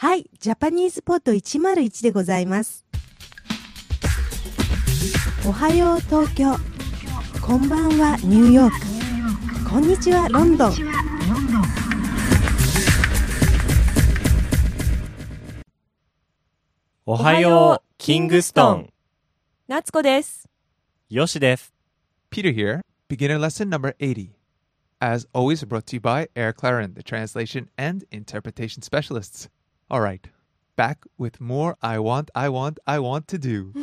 はい、ジャパニーズポット101でございます。おはよう東京、こんばんはニューヨーク、こんにちはロンドン。 おはようキングストン。 夏子です。 よしです。 Peter here, beginner lesson number 80. As always, brought to you by Eric Claren, the translation and interpretation specialists. All right, back with more I want to do.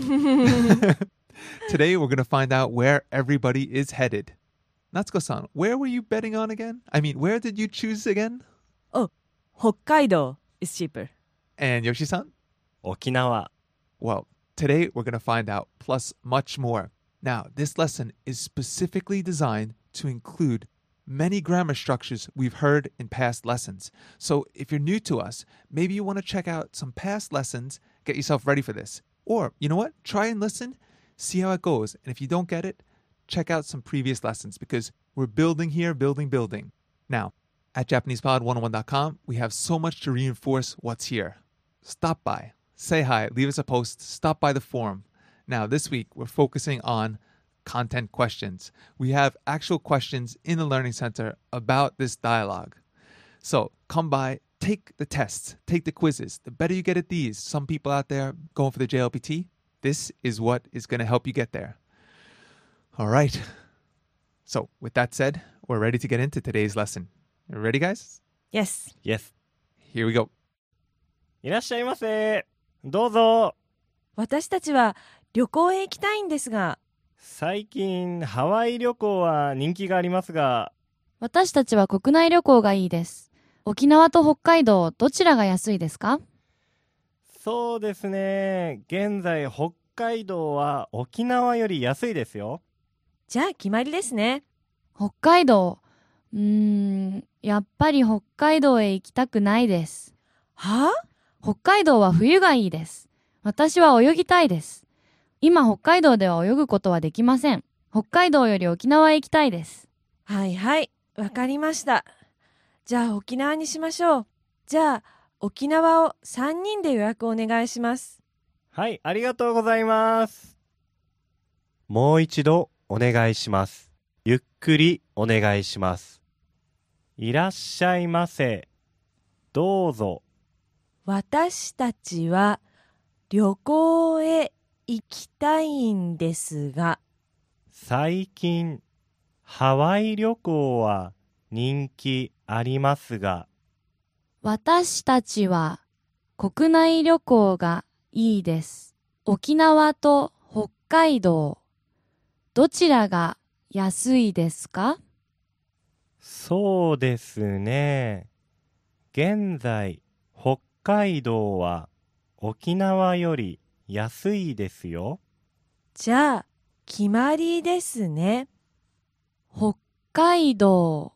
Today, we're going to find out where everybody is headed. Natsuko-san, where were you betting on again? I mean, where did you choose again? Oh, Hokkaido is cheaper. And Yoshi-san? 沖縄。 Well, today we're going to find out, plus much more. Now, this lesson is specifically designed to include many grammar structures we've heard in past lessons. So if you're new to us, maybe you want to check out some past lessons, get yourself ready for this. Or, you know what? Try and listen, see how it goes. And if you don't get it, check out some previous lessons because we're building here, building. Now, at JapanesePod101.com, we have so much to reinforce what's here. Stop by, say hi, leave us a post, stop by the forum. Now, this week, we're focusing on content questions. We have actual questions in the Learning Center about this dialogue. So come by, take the tests, take the quizzes. The better you get at these, some people out there going for the JLPT, this is what is going to help you get there. All right. So with that said, we're ready to get into today's lesson. You ready, guys? Yes. Yes. Here we go. いらっしゃいませ。どうぞ。 私たちは旅行へ行きたいんですが。 最近ハワイ旅行は人気がありますが。 私たちは国内旅行がいいです。沖縄と北海道、どちらが安いですか？ そうですね。現在北海道は沖縄より安いですよ。 じゃあ決まりですね。 北海道。やっぱり北海道へ行きたくないです。 はあ？ 北海道は冬がいいです。私は泳ぎたいです。今北海道では泳ぐことはできません。北海道より沖縄へ行きたいです。 はいはい、わかりました。じゃあ沖縄にしましょう。じゃあ沖縄を3人で予約お願いします。 はい、ありがとうございます。もう一度お願いします。ゆっくりお願いします。いらっしゃいませ。どうぞ。 私たちは旅行へ行きたいんですが。 最近ハワイ旅行は人気ありますが。 私たちは国内旅行がいいです。沖縄と北海道、どちらが安いですか？ そうですね。現在北海道は沖縄より安いですよ。 じゃあ決まりですね。 北海道。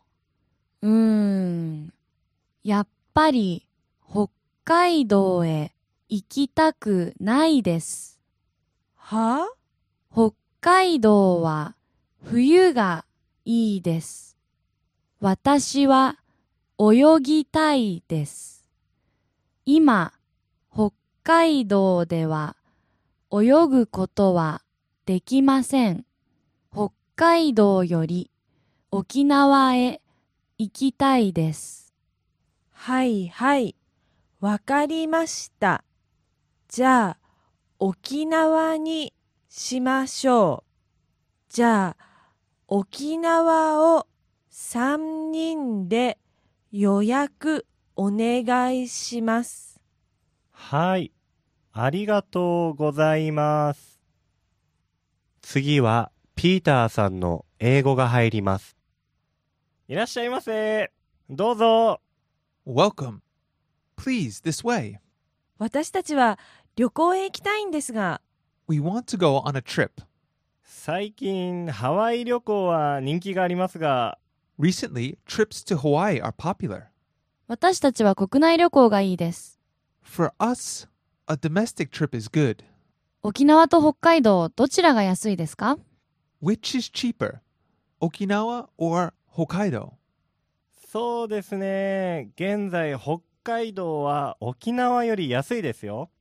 やっぱり北海道へ行きたくないです。 はあ？ 北海道は冬がいいです。私は泳ぎたいです。今、北海道では泳ぐことはできません。北海道より沖縄へ行きたいです。 はいはい、わかりました。じゃあ沖縄にしましょう。じゃあ沖縄を3人で予約お願いします。 はい、ありがとうございます。次はピーターさんの英語が入ります。いらっしゃいませ。どうぞ。 Welcome. Please, this way. 私たちは旅行へ行きたいんですが。 We want to go on a trip. 最近ハワイ旅行は人気がありますが。 Recently, trips to Hawaii are popular. 私たちは国内旅行がいいです。 For us, a domestic trip is good. 沖縄と北海道、どちらが安いですか？ Which is cheaper, Okinawa or Hokkaido? そうですね。現在北海道は沖縄より安いですよ。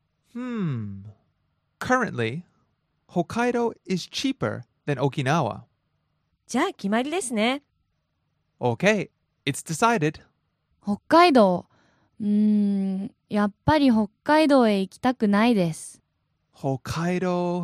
Currently, Hokkaido is cheaper than Okinawa. じゃあ決まりですね。 Okay, it's decided. 北海道。やっぱり北海道へ行きたくないです。 Hokkaido.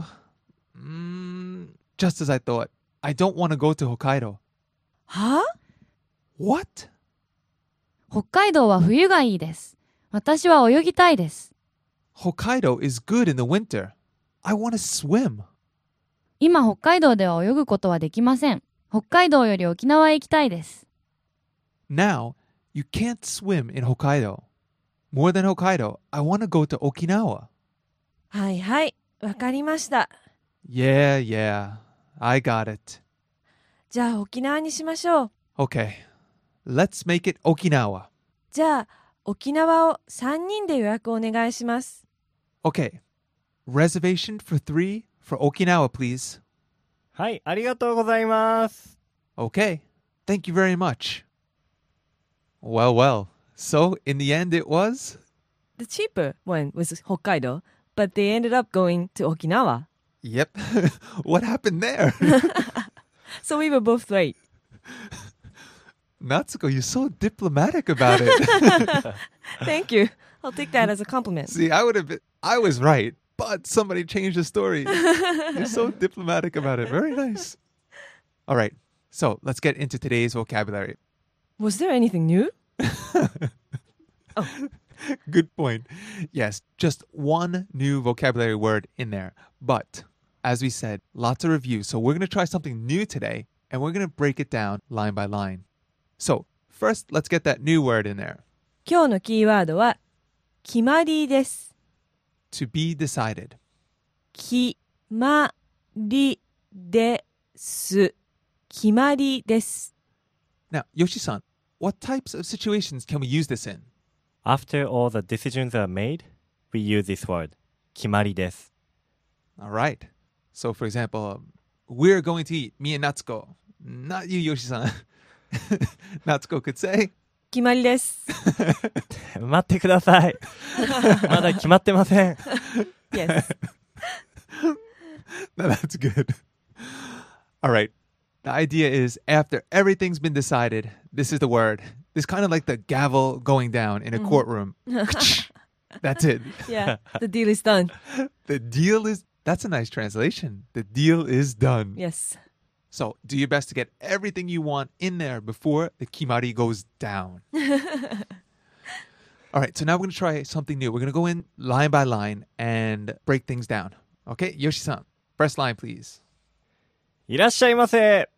Just as I thought. I don't want to go to Hokkaido. はあ What? 北海道は冬がいいです。私は泳ぎたいです。 Hokkaido is good in the winter. I want to swim. 今北海道では泳ぐことはできません。北海道より沖縄へ行きたいです。 Now, you can't swim in Hokkaido. More than Hokkaido, I want to go to Okinawa. はいはい、わかりました。 Yeah, I got it. じゃあ沖縄にしましょう。 Okay, let's make it Okinawa. じゃあ沖縄を3人で予約お願いします。 Okay, reservation for 3 for Okinawa, please. はい、ありがとうございます。 Okay, thank you very much. Well, so in the end it was? The cheaper one was Hokkaido, but they ended up going to Okinawa. Yep. What happened there? So we were both right. Natsuko, you're so diplomatic about it. Thank you. I'll take that as a compliment. See, I was right, but somebody changed the story. You're so diplomatic about it. Very nice. All right, so let's get into today's vocabulary. Was there anything new? Good point. Yes, just one new vocabulary word in there. But as we said, lots of reviews. So we're going to try something new today, and we're going to break it down line by line. So first, let's get that new word in there. 今日のキーワードは決まりです。 To be decided. 決まりです。決まりです。 Now, Yoshi-san, what types of situations can we use this in? After all the decisions are made, we use this word. 決まりです。 All right. So, for example, we're going to eat, me and Natsuko. Not you, Yoshi-san. Natsuko could say, 決まりです。 待ってください。まだ決まってません。 Yes. now that's good. All right. The idea is after everything's been decided, this is the word. This kind of like the gavel going down in a courtroom. That's it. Yeah, the deal is done. The deal is, that's a nice translation. The deal is done. Yes. So do your best to get everything you want in there before the kimari goes down. All right, so now we're going to try something new. We're going to go in line by line and break things down. Okay, Yoshi-san, first line, please. いらっしゃいませ。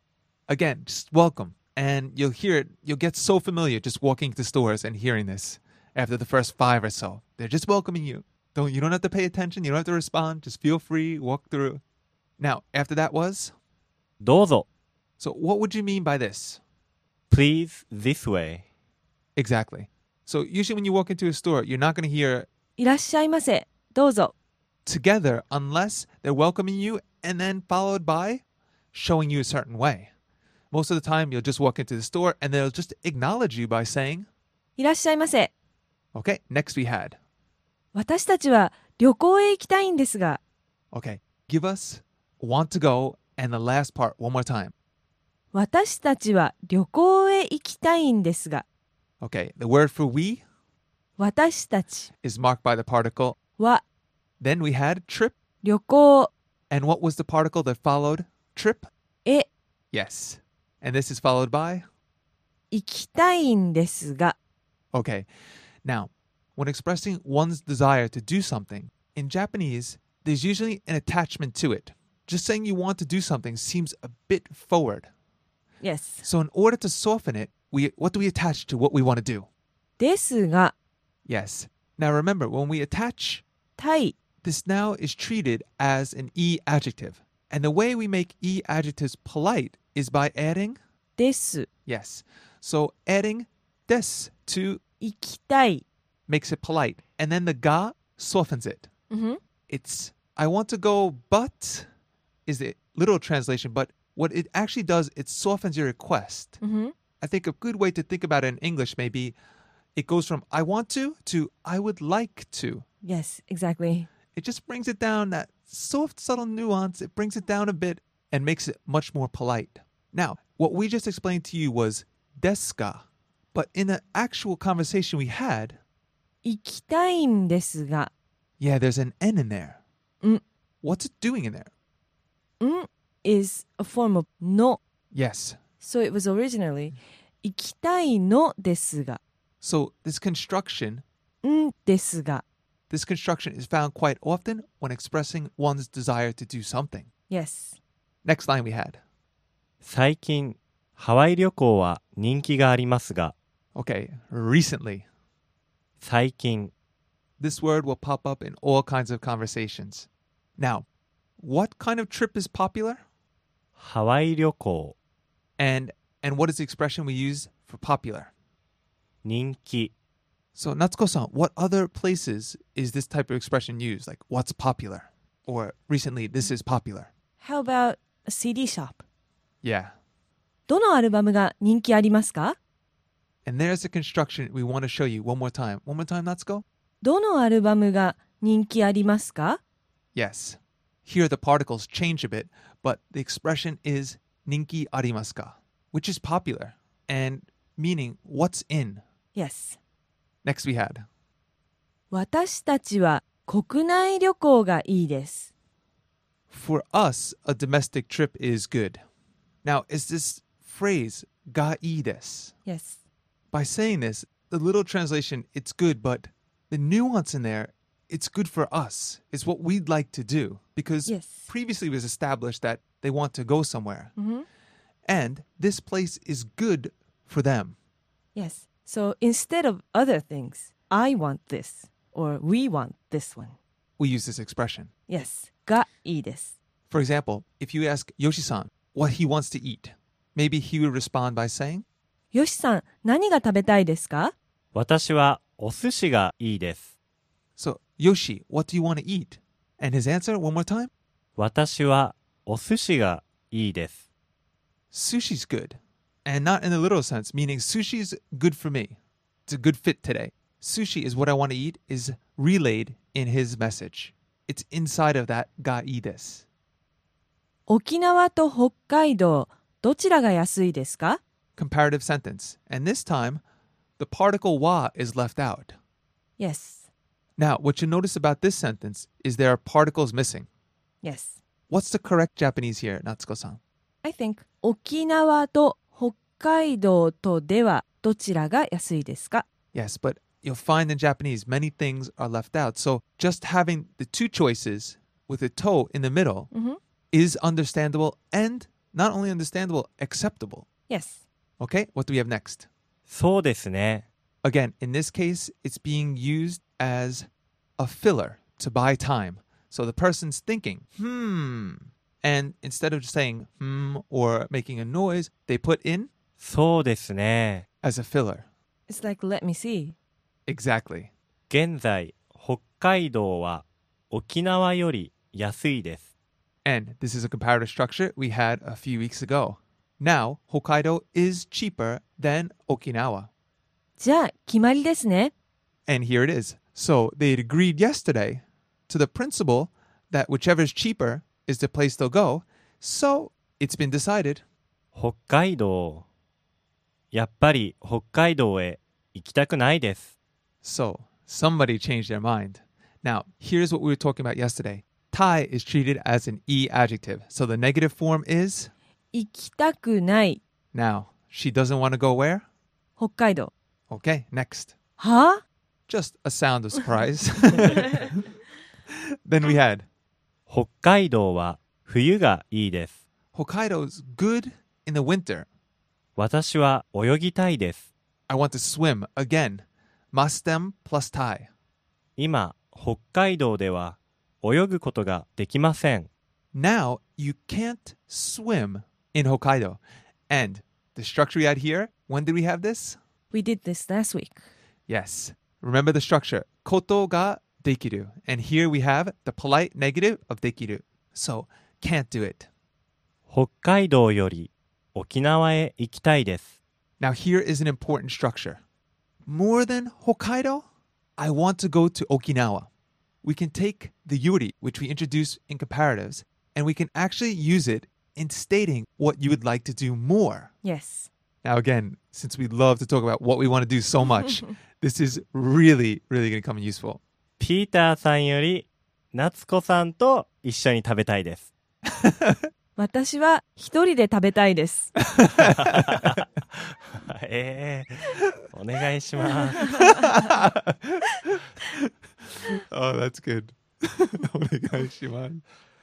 Again, just welcome. And you'll hear it, you'll get so familiar just walking to stores and hearing this after the first 5 or so. They're just welcoming you. You don't have to pay attention. You don't have to respond. Just feel free, walk through. Now, after that was? どうぞ。 So what would you mean by this? Please this way. Exactly. So usually when you walk into a store, you're not going to hear いらっしゃいませ。どうぞ。 together unless they're welcoming you and then followed by showing you a certain way. Most of the time, you'll just walk into the store and they'll just acknowledge you by saying, いらっしゃいませ。 okay, next we had. 私たちは旅行へ行きたいんですが。 Okay, give us want to go and the last part one more time. 私たちは旅行へ行きたいんですが。 Okay, the word for we 私たち is marked by the particle. は Then we had trip. 旅行 And what was the particle that followed trip? へ Yes. And this is followed by? 行きたいんですが。 Okay. Now, when expressing one's desire to do something, in Japanese, there's usually an attachment to it. Just saying you want to do something seems a bit forward. Yes. So in order to soften it, what do we attach to what we want to do? ですが、 Yes. Now remember, when we attach, たい this now is treated as an E adjective. And the way we make E adjectives polite is by adding, です。 yes. So adding des to 行きたい。 makes it polite. And then the ga softens it. It's, I want to go, but is the literal translation. But what it actually does, it softens your request. I think a good way to think about it in English may be, it goes from I want to I would like to. Yes, exactly. It just brings it down, that soft, subtle nuance. It brings it down a bit and makes it much more polite. Now, what we just explained to you was desu ka. But in the actual conversation we had, 行きたいんですが。 yeah, there's an N in there. Mm. What's it doing in there? ん is a form of の. Yes. So it was originally 行きたいのですが。 So this construction んですが。 This construction is found quite often when expressing one's desire to do something. Yes. Next line we had. 最近、ハワイ旅行は人気がありますが、 Okay, recently. 最近、 This word will pop up in all kinds of conversations. Now, what kind of trip is popular? ハワイ旅行、 And what is the expression we use for popular? 人気、 So, Natsuko-san, what other places is this type of expression used? Like, what's popular? Or recently, this is popular. How about a CD shop? Yeah. どのアルバムが人気ありますか？ And there's a construction we want to show you one more time. One more time, Natsuko? どのアルバムが人気ありますか？ Yes. Here the particles change a bit, but the expression is ninki arimasu ka, which is popular and meaning what's in. Yes. Next we had. 私たちは国内旅行がいいです。 For us, a domestic trip is good. Now, is this phrase ga ii desu? Yes. By saying this, the little translation, it's good, but the nuance in there, it's good for us. It's what we'd like to do. Because Yes. previously it was established that they want to go somewhere. Mm-hmm. And this place is good for them. Yes. So instead of other things, I want this or we want this one. We use this expression. Yes. がいいです。 For example, if you ask Yoshi-san what he wants to eat, maybe he would respond by saying, よしさん、何が食べたいですか？ 私はお寿司がいいです。 So, Yoshi, what do you want to eat? And his answer, one more time, 私はお寿司がいいです。 sushi's good. And not in the literal sense, meaning sushi's good for me. It's a good fit today. Sushi is what I want to eat is relayed in his message. It's inside of that ga ii desu. 沖縄と北海道、どちらが安いですか？ Comparative sentence. And this time, the particle wa is left out. Yes. Now, what you notice about this sentence is there are particles missing. Yes. What's the correct Japanese here, Natsuko-san? I think 沖縄と北海道とではどちらが安いですか？ Yes, but you'll find in Japanese many things are left out. So just having the two choices with a toe in the middle is understandable and not only understandable, acceptable. Yes. Okay, what do we have next? そうですね。 Again, in this case, it's being used as a filler to buy time. So the person's thinking, and instead of just saying or making a noise, they put in そうですね。 as a filler. It's like let me see. Exactly. 現在、北海道は沖縄より安いです。 And this is a comparative structure we had a few weeks ago. Now, Hokkaido is cheaper than Okinawa. じゃあ決まりですね。 And here it is. So they had agreed yesterday to the principle that whichever is cheaper is the place they'll go. So it's been decided. 北海道。やっぱり北海道へ行きたくないです。 So somebody changed their mind. Now, here's what we were talking about yesterday. Tai is treated as an E adjective. So the negative form is 行きたくない。 now. She doesn't want to go where? 北海道。 Okay, next. は？ Just a sound of surprise. Then we had 北海道は冬がいいです。 Hokkaido's good in the winter. 私は泳ぎたいです。 I want to swim again. Mastem plus tai. 今、北海道では泳ぐことができません。 Now you can't swim in Hokkaido. And the structure we had here, when did we have this? We did this last week. Yes. Remember the structure. Koto ga dekiru. And here we have the polite negative of dekiru. So, can't do it. 北海道より沖縄へ行きたいです。 Now here is an important structure. more than Hokkaido, I want to go to Okinawa. We can take the yuri, which we introduce in comparatives, and we can actually use it in stating what you would like to do more. Yes. Now, again, since we love to talk about what we want to do so much, this is really, really going to come in useful. ピーターさんより夏子さんと一緒に食べたいです。 私は一人で食べたいです。 お願いします。 Oh, that's good. お願いします。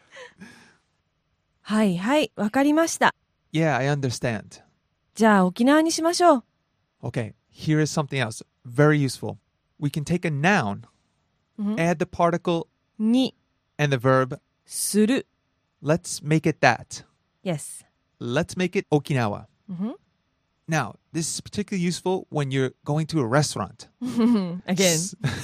はいはい、わかりました。 Yeah, I understand. じゃあ沖縄にしましょう。 Okay, here is something else very useful. We can take a noun, add the particle に and the verb. する。 Let's make it that. Yes. Let's make it Okinawa. Now, this is particularly useful when you're going to a restaurant. Again.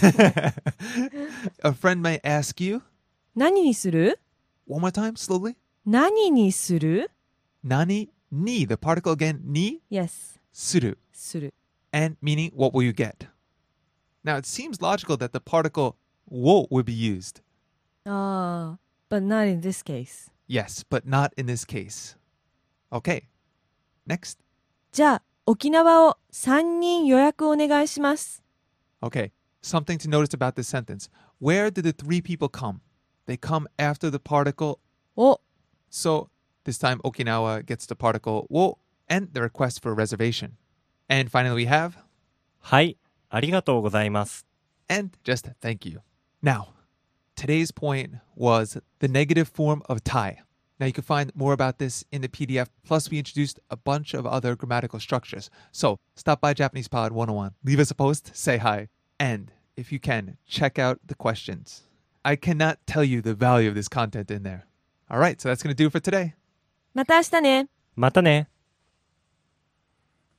A friend may ask you, 何にする？ one more time, slowly. 何にする？ Nani, ni, the particle again, ni, Yes. suru, する。 and meaning what will you get? Now, it seems logical that the particle wo would be used. But not in this case. Yes, but not in this case. Okay, next. じゃあ沖縄を3人予約お願いします。 Okay, something to notice about this sentence. Where did the three people come? They come after the particle お、 so this time Okinawa gets the particle wo and the request for a reservation. And finally we have はい、ありがとうございます。 and just thank you. Now, today's point was the negative form of tai. Now you can find more about this in the PDF, plus we introduced a bunch of other grammatical structures. So stop by Japanese Pod 101, leave us a post, say hi, and if you can, check out the questions. I cannot tell you the value of this content in there. All right, so that's going to do it for today. また明日ね。 またね。